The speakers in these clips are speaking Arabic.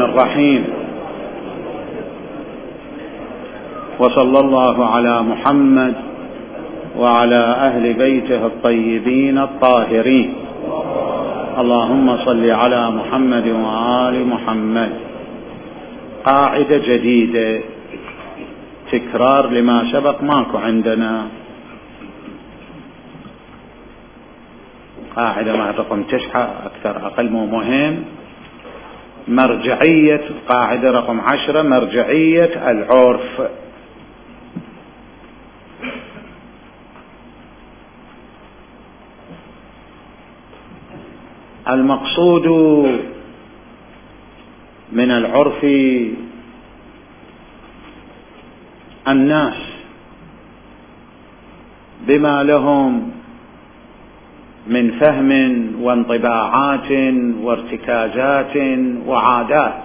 الرحيم. وصلى الله على محمد وعلى أهل بيته الطيبين الطاهرين. اللهم صل على محمد وآل محمد. قاعدة جديدة، تكرار لما سبق ماكو عندنا. قاعدة مع رقم 9 أكثر أقل مو مهم. مرجعية قاعدة رقم 10، مرجعية العرف. المقصود من العرف الناس بما لهم من فهم وانطباعات وارتكازات وعادات،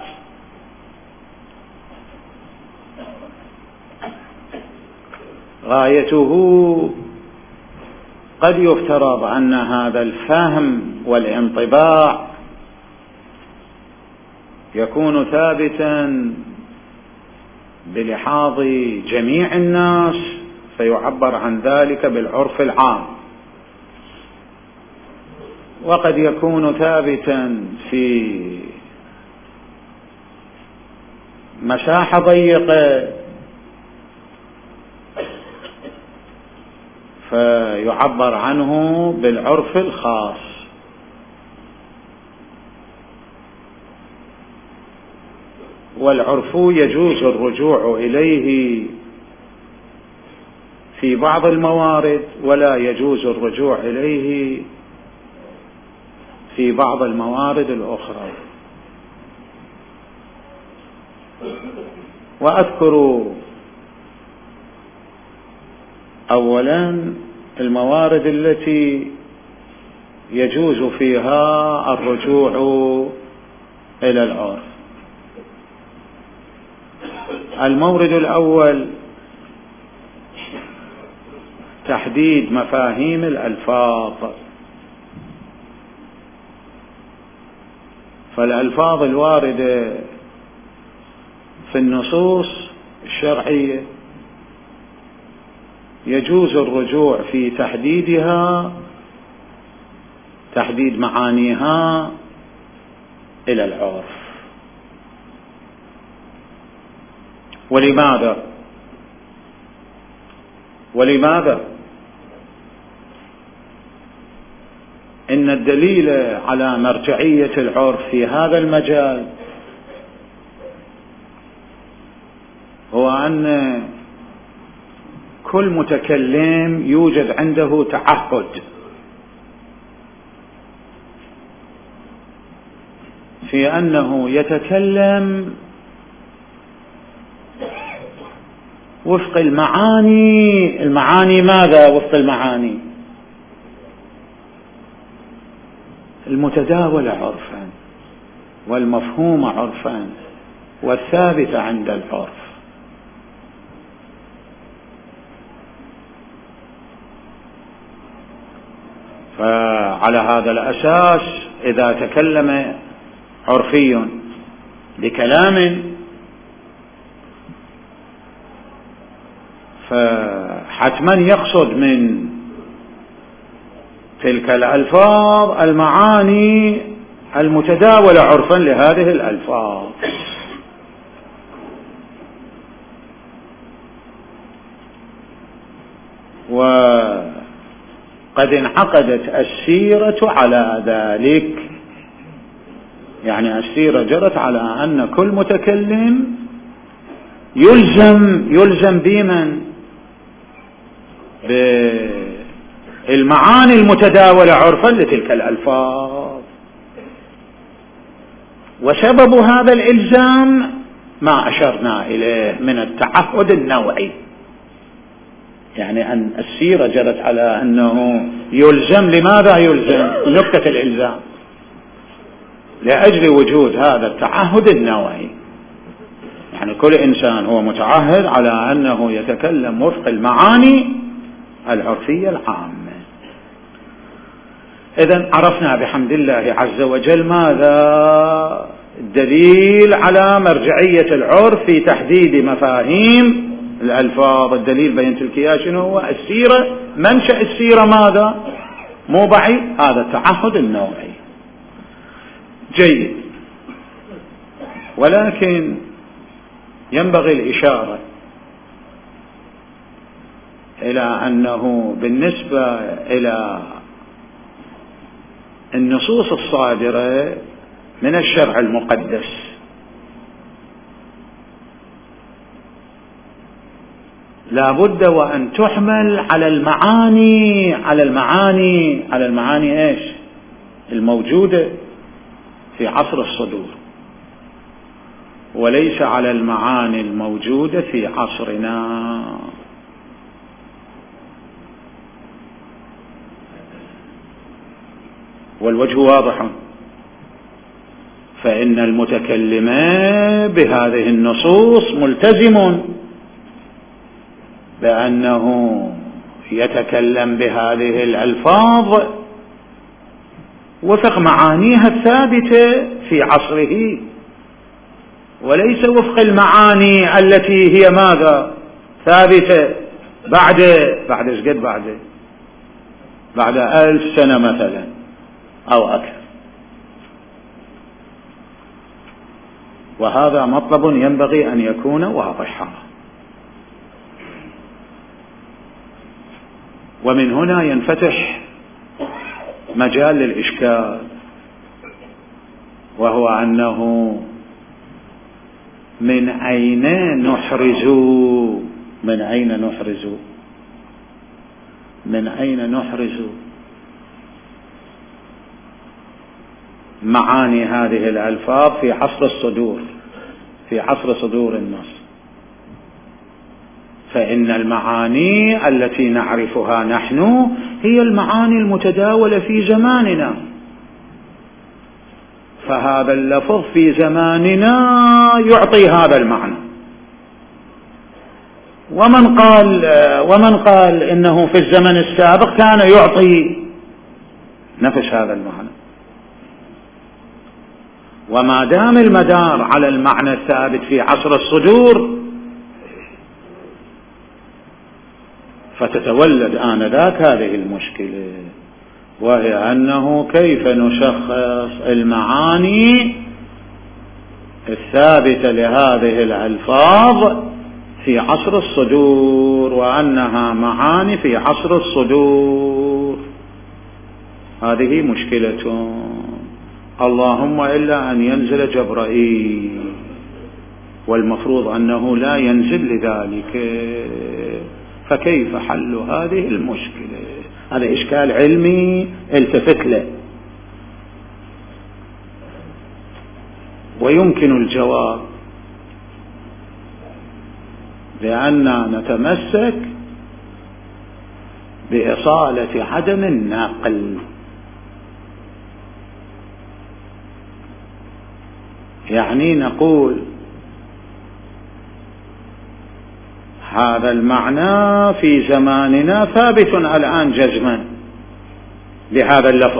غايته قد يفترض أن هذا الفهم والانطباع يكون ثابتا بلحاظ جميع الناس، فيعبر عن ذلك بالعرف العام، وقد يكون ثابتا في مساحة ضيقة فيعبر عنه بالعرف الخاص. والعرف يجوز الرجوع إليه في بعض الموارد، ولا يجوز الرجوع إليه في بعض الموارد الأخرى. وأذكر أولا الموارد التي يجوز فيها الرجوع إلى العرف. المورد الأول تحديد مفاهيم الألفاظ. فالألفاظ الواردة في النصوص الشرعية يجوز الرجوع في تحديدها، تحديد معانيها، إلى العرف. ولماذا؟ إن الدليل على مرجعية العرف في هذا المجال هو أن كل متكلم يوجد عنده تعهد في أنه يتكلم وفق المعاني. ماذا وفق المعاني؟ المتداولة عرفا والمفهومة عرفا والثابتة عند العرف. فعلى هذا الأساس إذا تكلم عرفي بكلام فحتما يقصد من تلك الألفاظ المعاني المتداولة عرفا لهذه الألفاظ. وقد انعقدت السيرة على ذلك، يعني السيرة جرت على أن كل متكلم يلزم بمن؟ بالمعاني المتداولة عرفا لتلك الألفاظ. وسبب هذا الإلزام ما أشرنا إليه من التعهد النوعي، يعني أن السيرة جرت على أنه يلزم. لماذا يلزم؟ نقطة الإلزام لأجل وجود هذا التعهد النوعي، يعني كل إنسان هو متعهد على أنه يتكلم وفق المعاني العرفية العامة. إذن عرفنا بحمد الله عز وجل ماذا؟ الدليل على مرجعية العرف في تحديد مفاهيم الألفاظ. الدليل بين تلك شنو هو؟ السيرة. منشأ السيرة ماذا؟ مو بعيد، هذا التعهد النوعي. جيد، ولكن ينبغي الإشارة إلى أنه بالنسبة إلى النصوص الصادرة من الشرع المقدس لا بد وأن تحمل على المعاني إيش؟ الموجودة في عصر الصدور، وليس على المعاني الموجودة في عصرنا. والوجه واضح، فإن المتكلم بهذه النصوص ملتزم بأنه يتكلم بهذه الألفاظ وفق معانيها الثابتة في عصره، وليس وفق المعاني التي هي ماذا؟ ثابتة بعد ايش قد؟ بعد 1000 سنة مثلا أو أكثر. وهذا مطلب ينبغي أن يكون واضحا. ومن هنا ينفتح مجال للإشكال، وهو أنه من أين نحرز معاني هذه الألفاظ في عصر صدور النص؟ فإن المعاني التي نعرفها نحن هي المعاني المتداولة في زماننا، فهذا اللفظ في زماننا يعطي هذا المعنى. ومن قال إنه في الزمن السابق كان يعطي نفس هذا المعنى. وما دام المدار على المعنى الثابت في عصر الصدور، فتتولد آنذاك هذه المشكلة، وهي أنه كيف نشخص المعاني الثابتة لهذه الألفاظ في عصر الصدور، وأنها معاني في عصر الصدور. هذه مشكلة، اللهم إلا أن ينزل جبرائيل، والمفروض أنه لا ينزل لذلك. فكيف حل هذه المشكلة؟ هذا إشكال علمي التفت له، ويمكن الجواب بأننا نتمسك بإصالة عدم النقل. يعني نقول هذا المعنى في زماننا ثابت الآن جزما بهذا اللفظ،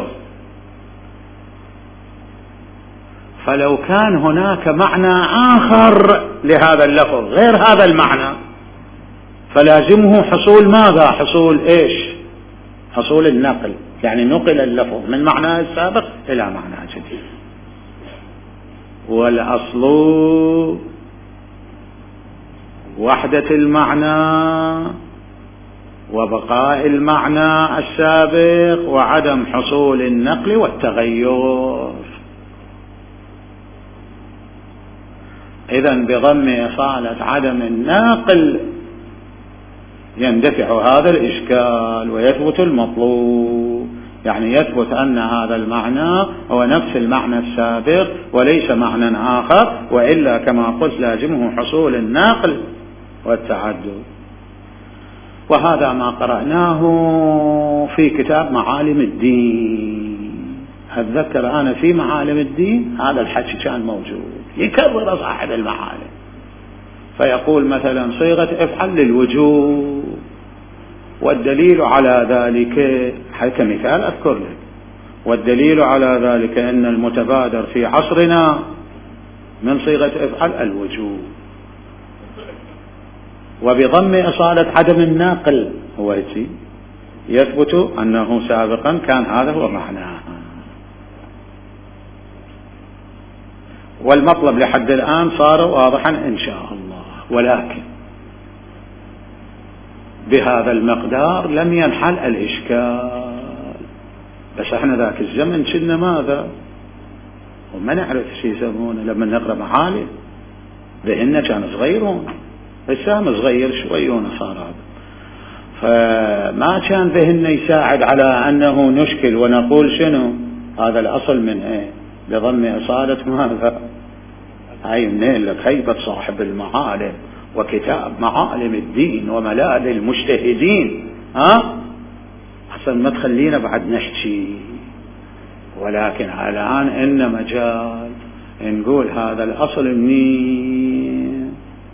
فلو كان هناك معنى آخر لهذا اللفظ غير هذا المعنى فلازمه حصول ماذا؟ حصول إيش؟ حصول النقل، يعني نقل اللفظ من معناه السابق إلى معنى جديد. والأصل وحدة المعنى وبقاء المعنى السابق وعدم حصول النقل والتغير. إذن بضم إصالة عدم النقل يندفع هذا الإشكال ويثبت المطلوب، يعني يثبت أن هذا المعنى هو نفس المعنى السابق وليس معنى آخر، وإلا كما قلت لازمه حصول النقل والتعدد. وهذا ما قرأناه في كتاب معالم الدين. أتذكر أنا في معالم الدين هذا الحكي كان موجود، يكرر صاحب المعالم فيقول مثلا صيغة افعل للوجوب، والدليل على ذلك كمثال أذكر لك، والدليل على ذلك أن المتبادر في عصرنا من صيغة افعل الوجوب، وبضم إصالة عدم الناقل هو يثبت أنه سابقا كان هذا هو معناه. والمطلب لحد الآن صار واضحا إن شاء الله، ولكن بهذا المقدار لم ينحل الإشكال. بس احنا ذاك الزمن كنا ماذا وما نعرف شو يسمونه لما نقرأ معالم، بأننا كانوا صغيرون، السام صغير شويون صار هذا، فما كان ذهن يساعد على أنه نشكل ونقول شنو هذا الأصل من ايه بضم إصالة ماذا. هاي منين لك هيبة صاحب المعالم وكتاب معالم الدين وملاذ المجتهدين، أحسن ما تخلينا بعد نحكي. ولكن الآن إن مجال نقول هذا الأصل منين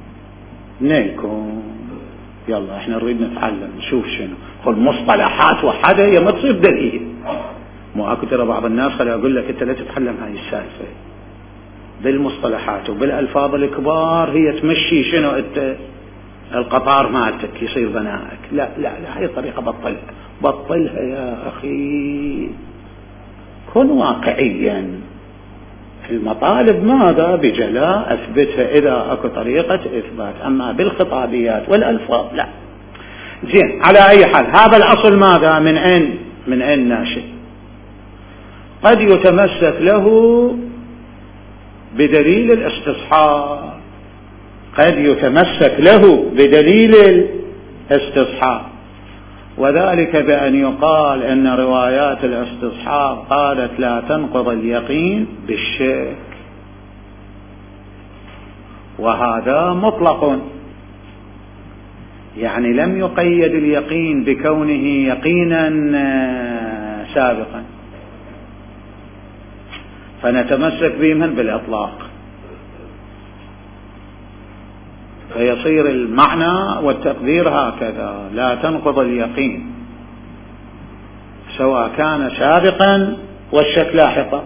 يكون. يلا احنا نريد نتعلم نشوف شنو المصطلحات وحده هي ما تصير دليل. مو اكو ترى بعض الناس خلي اقول لك انت لا تتعلم هاي السالفه بالمصطلحات وبالالفاظ الكبار، هي تمشي شنو انت القطار مالتك يصير بنائك. لا لا لا، هاي الطريقه بطلها يا اخي. كن واقعيا، المطالب ماذا بجلاء اثبتها اذا اكو طريقه اثبات، اما بالخطابيات والالفاظ لا. زين، على اي حال هذا الاصل ماذا من اين ناشئ؟ قد يتمسك له بدليل الاستصحاب، قد يتمسك له بدليل الاستصحاب، وذلك بأن يقال إن روايات الاستصحاب قالت لا تنقض اليقين بالشك، وهذا مطلق، يعني لم يقيد اليقين بكونه يقينا سابقا، فنتمسك بهم بالإطلاق، فيصير المعنى والتقدير هكذا: لا تنقض اليقين سواء كان سابقا والشك لاحقا،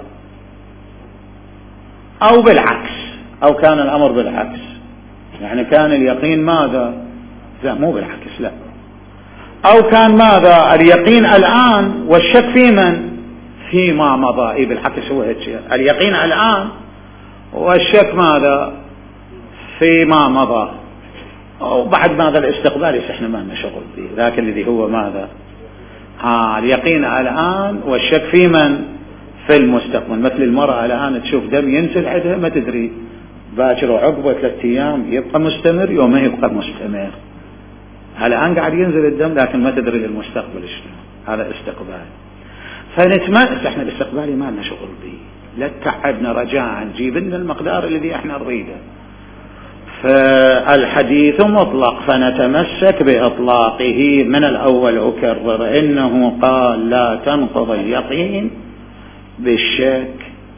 أو بالعكس، أو كان الأمر بالعكس، يعني كان اليقين ماذا؟ لا مو بالعكس، لا، أو كان ماذا اليقين الآن والشك في من؟ فيما مضى. إيه بالعكس هو هيك، اليقين الآن والشك ماذا؟ فيما مضى. وبعد ماذا الاستقبال احنا ما لنا شغل به، ذاك الذي هو ماذا اليقين الآن والشك في من؟ في المستقبل. مثل المرأة الآن تشوف دم ينزل عندها ما تدري باكر وعقبه 3 أيام يبقى مستمر يوم ما يبقى مستمر. الآن قاعد ينزل الدم لكن ما تدري للمستقبل شنو، هذا استقبال. فنتمأس احنا الاستقبالي ما لنا شغل به، لا تتعبنا رجاء، جيب لنا المقدار الذي احنا نريده. فالحديث مطلق فنتمسك بإطلاقه من الأول. أكرر إنه قال لا تنقض اليقين بالشك،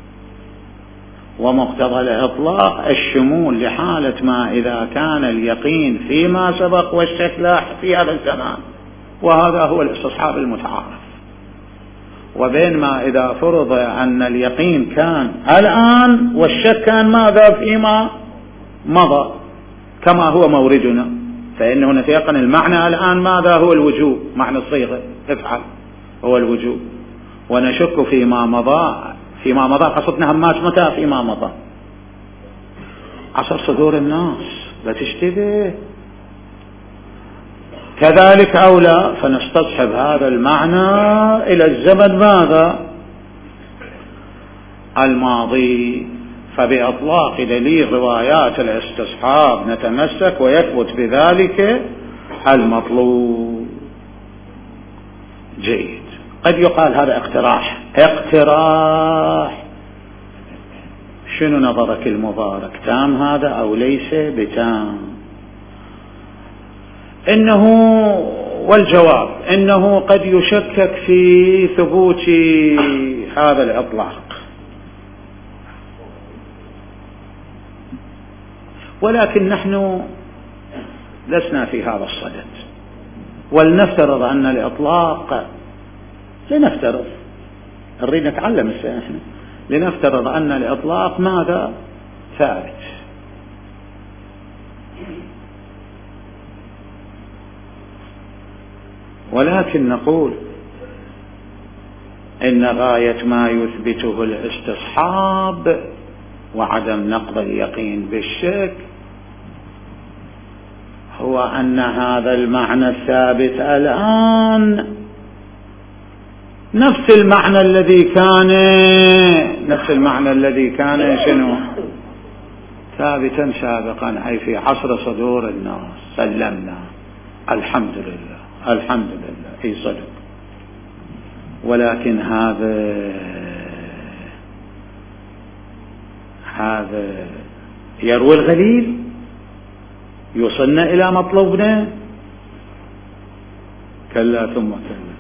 ومقتضى الإطلاق الشمول لحالة ما إذا كان اليقين فيما سبق والشك لاحق في هذا الزمان، وهذا هو الاستصحاب المتعارف. وبين ما إذا فرض أن اليقين كان الآن والشك كان ماذا فيما مضى كما هو موردنا، فإنه نتيقن المعنى الآن ماذا هو الوجوب، معنى الصيغة افعل هو الوجوب، ونشك فيما مضى. فيما مضى قصدنا همات متى فيما مضى؟ عصر صدور الناس لا تشتبه. كذلك أولى فنستصحب هذا المعنى إلى الزمن ماذا الماضي، فبإطلاق دليل روايات الاستصحاب نتمسك ويثبت بذلك المطلوب. جيد. قد يقال هذا اقتراح. شنو نظرك المبارك، تام هذا أو ليس بتام؟ إنه والجواب إنه قد يشكك في ثبوت هذا الإطلاق، ولكن نحن لسنا في هذا الصدد، ولنفترض أن الإطلاق، لنفترض نريد نتعلم احنا، لنفترض أن الإطلاق ماذا ثابت. ولكن نقول إن غاية ما يثبته الاستصحاب وعدم نقض اليقين بالشك هو أن هذا المعنى الثابت الآن نفس المعنى الذي كان شنو ثابتا سابقا، أي في عصر صدور الناس. سلمنا، الحمد لله أي صدق. ولكن هذا يروي الغليل يوصلنا إلى مطلوبنا؟ كلا ثم كلا.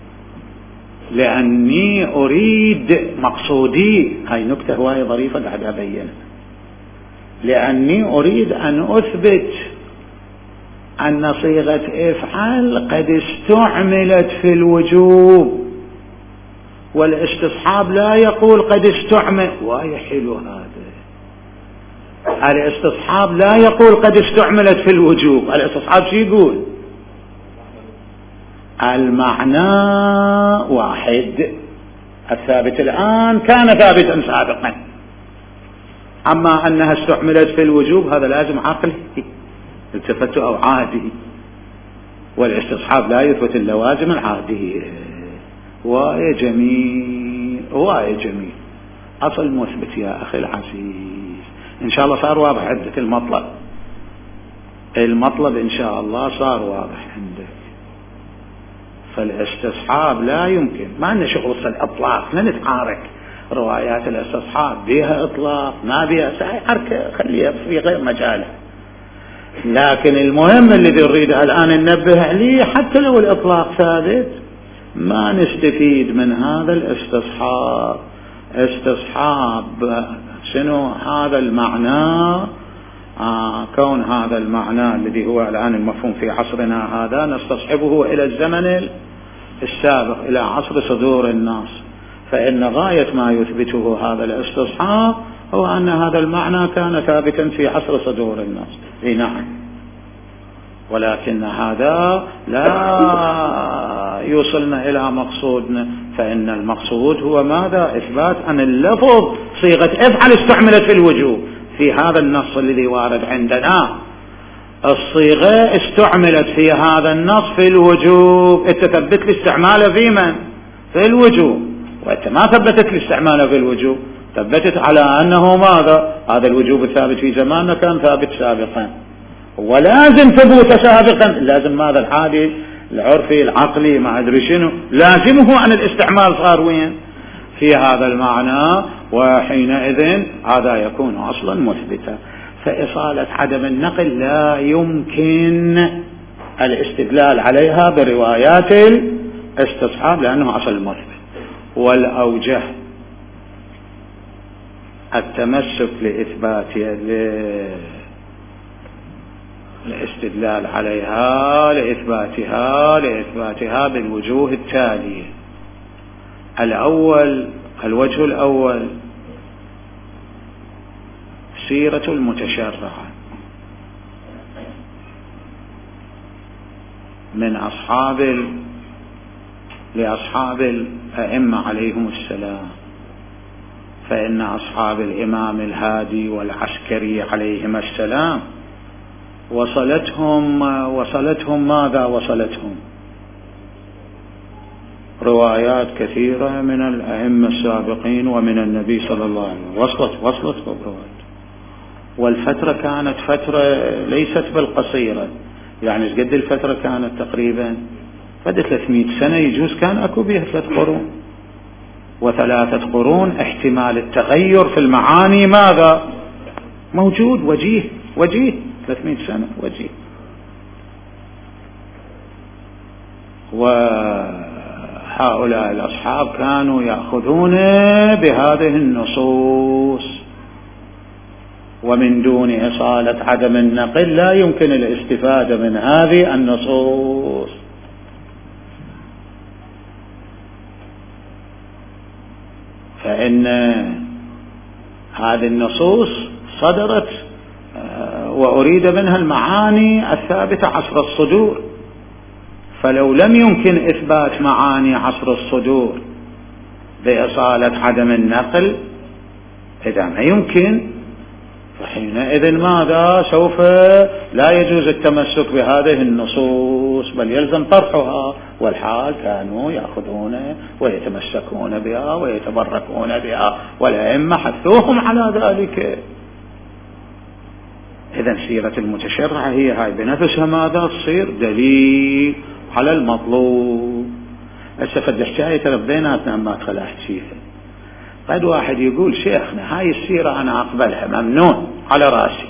لأني أريد مقصودي، هاي نكتة هواية ظريفة قاعد أبينها، لأني أريد أن أثبت أن صيغة افعل قد استعملت في الوجوب، والاستصحاب لا يقول قد استعمل. واي حلو هذا، الاستصحاب لا يقول قد استعملت في الوجوب، الاستصحاب شو يقول؟ المعنى واحد، الثابت الآن كان ثابتا سابقا. أما أنها استعملت في الوجوب هذا لازم عقلي التفت أو عادي، والاستصحاب لا يثبت اللوازم العادية. واي جميل أصل مثبت يا أخي العزيز. إن شاء الله صار واضح عندك المطلب إن شاء الله صار واضح عندك. فالاستصحاب لا يمكن، ما عندنا شغل الإطلاق، لا نتعارك روايات الاستصحاب بها إطلاق ما بها حركة، خليها في غير مجاله. لكن المهم الذي نريده الآن ننبه عليه، حتى لو الإطلاق ثابت ما نستفيد من هذا استصحاب شنو هذا المعنى. كون هذا المعنى الذي هو الآن المفهوم في عصرنا هذا نستصحبه إلى الزمن السابق، إلى عصر صدور الناس، فإن غاية ما يثبته هذا الاستصحاب هو أن هذا المعنى كان ثابتا في عصر صدور الناس. نعم، ولكن هذا لا يوصلنا إلى مقصودنا، فإن المقصود هو ماذا؟ إثبات أن اللفظ صيغة افعل استعملت في الوجوب في هذا النص الذي وارد عندنا. الصيغة استعملت في هذا النص في الوجوب، انت ثبت لي استعماله في من؟ في الوجوب. وانت ما ثبتت لي استعماله في الوجوب، ثبتت على أنه ماذا؟ هذا الوجوب الثابت في زماننا كان ثابت سابقا، ولازم ثبوت سابقا، لازم ماذا؟ الحادث العرفي العقلي ما أدري شنو، لازمه أن الاستعمال صار وين؟ في هذا المعنى، وحينئذ هذا يكون أصلا مثبتا. فإصالة عدم النقل لا يمكن الاستدلال عليها بروايات الاستصحاب لأنه أصل مثبت. والأوجه التمسك الاستدلال عليها لإثباتها بالوجوه التالية. الوجه الأول سيرة المتشرع من لأصحاب الأئمة عليهم السلام، فإن أصحاب الإمام الهادي والعسكري عليهم السلام وصلتهم ماذا؟ وصلتهم روايات كثيرة من الأئمة السابقين ومن النبي صلى الله عليه وسلم، وصلت روايات. والفترة كانت فترة ليست بالقصيرة، يعني قد الفترة كانت تقريبا بعد 300 سنة يجوز كان أكو بها 3 قرون، و3 قرون احتمال التغير في المعاني ماذا؟ موجود، وجيه 300 سنة وجيه. وهؤلاء الأصحاب كانوا يأخذون بهذه النصوص، ومن دون إصالة عدم النقل لا يمكن الاستفادة من هذه النصوص. فإن هذه النصوص صدرت وأريد منها المعاني الثابتة عصر الصدور، فلو لم يمكن إثبات معاني عصر الصدور بإصالة عدم النقل، إذا ما يمكن، فحينئذ ماذا؟ سوف لا يجوز التمسك بهذه النصوص، بل يلزم طرحها، والحال كانوا يأخذون ويتمسكون بها ويتبركون بها، والأئمة حثوهم على ذلك. إذا سيرة المتشرع هي هاي بنفسها ماذا؟ تصير دليل على المطلوب. السفد الحكاية تربيناتنا ما تخلعت فيها. قد واحد يقول شيخنا هاي السيرة أنا أقبلها ممنون على رأسي،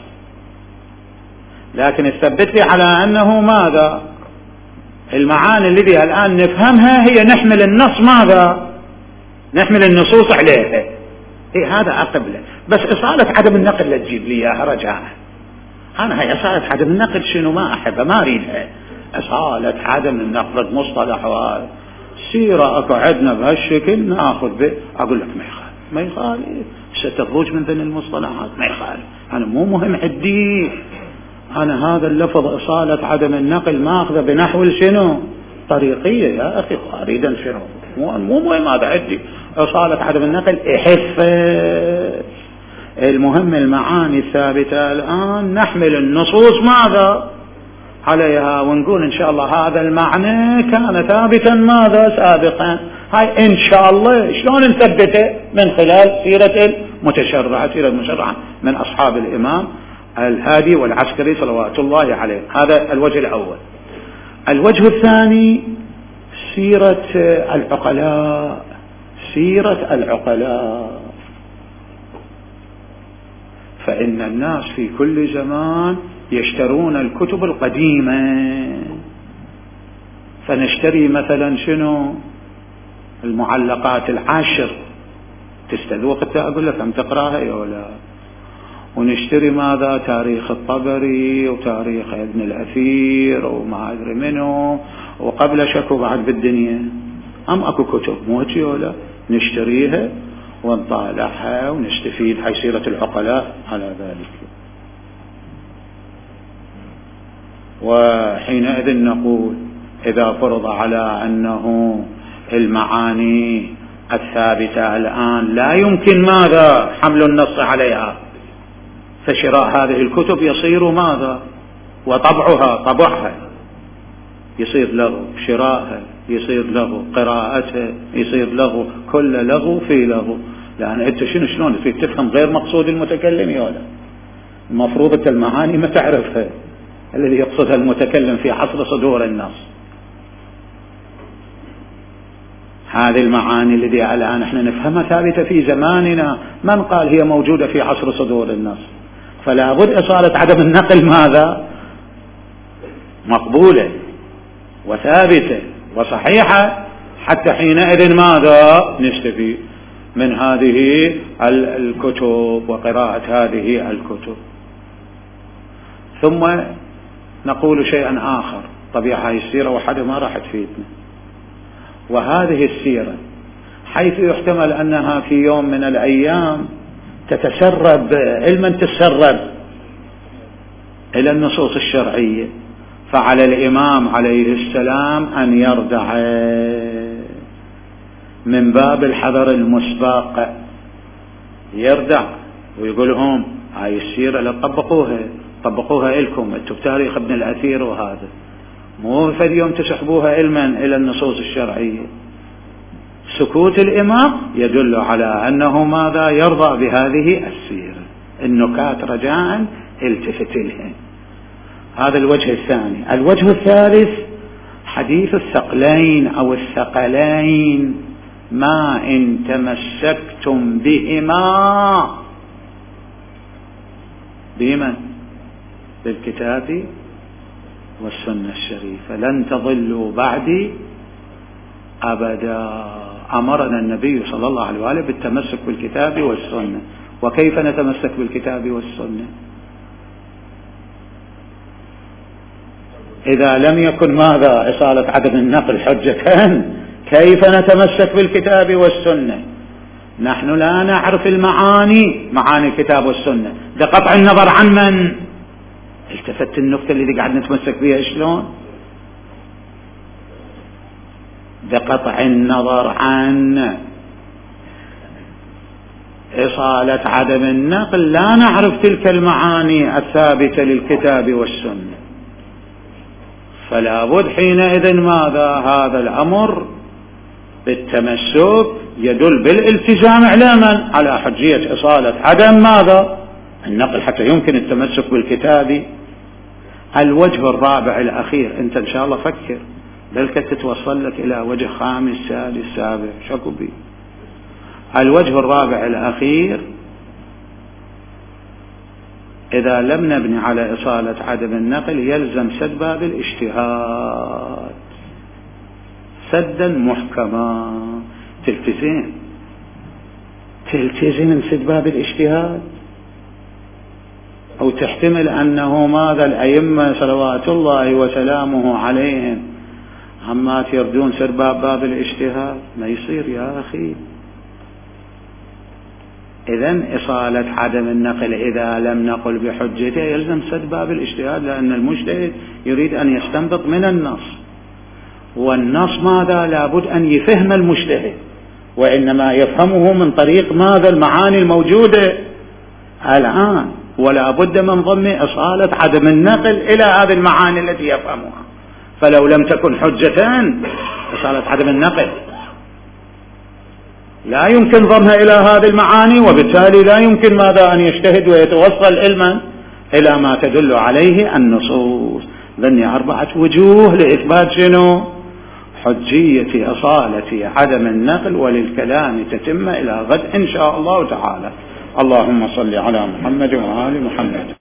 لكن اثبت لي على أنه ماذا؟ المعاني التي الآن نفهمها هي نحمل النص ماذا؟ نحمل النصوص عليها. إيه هذا أقبله، بس إصالة عدم النقل لا تجيب لي إياها رجاء. أنا هي إصالة عدم النقل شنو ما أحبها ما أريدها. إصالة عدم النقل مصطلح سيرة أكو عندنا بهالشكل نأخذ به، أقول لك ما يخالف ستخرج من ذن المصطلحات ما يخالف. أنا مو مهم عندي أنا هذا اللفظ إصالة عدم النقل ما أخذه بنحو شنو طريقية يا أخي أريدا شنو مو مهم هذا عندي إصالة عدم النقل إحفظ. المهم المعاني الثابتة الآن نحمل النصوص ماذا عليها، ونقول إن شاء الله هذا المعنى كان ثابتا ماذا سابقا. هاي إن شاء الله شلون نثبته؟ من خلال سيرة المتشرعة، سيرة المتشرعة من أصحاب الإمام الهادي والعسكري صلوات الله عليه. هذا الوجه الأول. الوجه الثاني سيرة العقلاء. سيرة العقلاء، فإن الناس في كل زمان يشترون الكتب القديمة، فنشتري مثلا شنو المعلقات العاشر، تستذوق أقول لك أم تقراها يا ولا، ونشتري ماذا تاريخ الطبري وتاريخ ابن الأثير وما أدري منه، وقبل شكو بعد بالدنيا أم أكو كتب موتي ولا نشتريها ونطالعها ونستفيد. هاي سيرة العقلاء على ذلك. وحينئذ نقول إذا فرض على أنه المعاني الثابتة الآن لا يمكن ماذا حمل النص عليها، فشراء هذه الكتب يصير ماذا؟ طبعها يصير له، شراءها يصير له، قراءتها يصير له، كل له في له. لأن أنت شلون فيك تفهم غير مقصود المتكلم يا ولا؟ المفروض المعاني ما تعرفها الذي يقصدها المتكلم في عصر صدور النص. هذه المعاني التي الآن احنا نفهمها ثابتة في زماننا، من قال هي موجودة في عصر صدور النص؟ فلا بد إصالة عدم النقل ماذا؟ مقبولة وثابتة وصحيحة، حتى حينئذ ماذا نستفيد من هذه الكتب وقراءة هذه الكتب. ثم نقول شيئا آخر، طبيعة هذه السيرة وحدها ما راح تفيدنا، وهذه السيرة حيث يحتمل أنها في يوم من الأيام تتسرب علما تتسرب إلى النصوص الشرعية، فعلى الإمام عليه السلام أن يردع من باب الحذر المسبق، يردع ويقولهم هاي السيرة لا طبقوها إلكم انتم بتاريخ ابن الأثير، وهذا مو في اليوم تسحبوها علما إلى النصوص الشرعية. سكوت الإمام يدل على أنه ماذا يرضى بهذه السيرة. النكات رجاء التفت لها. هذا الوجه الثاني. الوجه الثالث حديث الثقلين أو الثقلين، ما إن تمسكتم بهما بمن؟ بالكتاب والسنة الشريفة لن تضلوا بعدي أبدا. أمرنا النبي صلى الله عليه وآله بالتمسك بالكتاب والسنة. وكيف نتمسك بالكتاب والسنة إذا لم يكن ماذا إصالة عدم النقل حجة؟ كيف نتمسك بالكتاب والسنة؟ نحن لا نعرف المعاني، معاني الكتاب والسنة، بقطع النظر عن من. التفت النقطة اللي قاعد نتمسك بها شلون؟ بقطع النظر عن إصالة عدم النقل لا نعرف تلك المعاني الثابتة للكتاب والسنة. فلا بد حينئذ ماذا؟ هذا الأمر بالتمسك يدل بالالتزام إعلاما على حجية إصالة عدم ماذا؟ النقل حتى يمكن التمسك بالكتاب. الوجه الرابع الأخير، أنت إن شاء الله فكر بلك تتوصل لك إلى وجه خامس سادس سابع شكو بي. الوجه الرابع الأخير، إذا لم نبني على إصالة عدم النقل يلزم سد باب الاجتهاد سدا محكما. تلتزم سد باب الاجتهاد، أو تحتمل أنه ماذا الأئمة صلوات الله وسلامه عليهم عما يردون سد باب الاجتهاد؟ ما يصير يا أخي. إذن إصالة عدم النقل إذا لم نقل بحجته يلزم سد باب الاجتهاد، لأن المجتهد يريد أن يستنبط من النص، والنص ماذا؟ لابد أن يفهم المجتهد، وإنما يفهمه من طريق ماذا؟ المعاني الموجودة الآن، ولا بد من ضم إصالة عدم النقل إلى هذه المعاني التي يفهمها. فلو لم تكن حجتان إصالة عدم النقل لا يمكن ضمها إلى هذه المعاني، وبالتالي لا يمكن ماذا؟ أن يجتهد ويتوصل علما إلى ما تدل عليه النصوص. ذني 4 وجوه لإثبات شنو؟ حجية أصالة عدم النقل، وللكلام تتم إلى غد إن شاء الله تعالى. اللهم صل على محمد وآل محمد.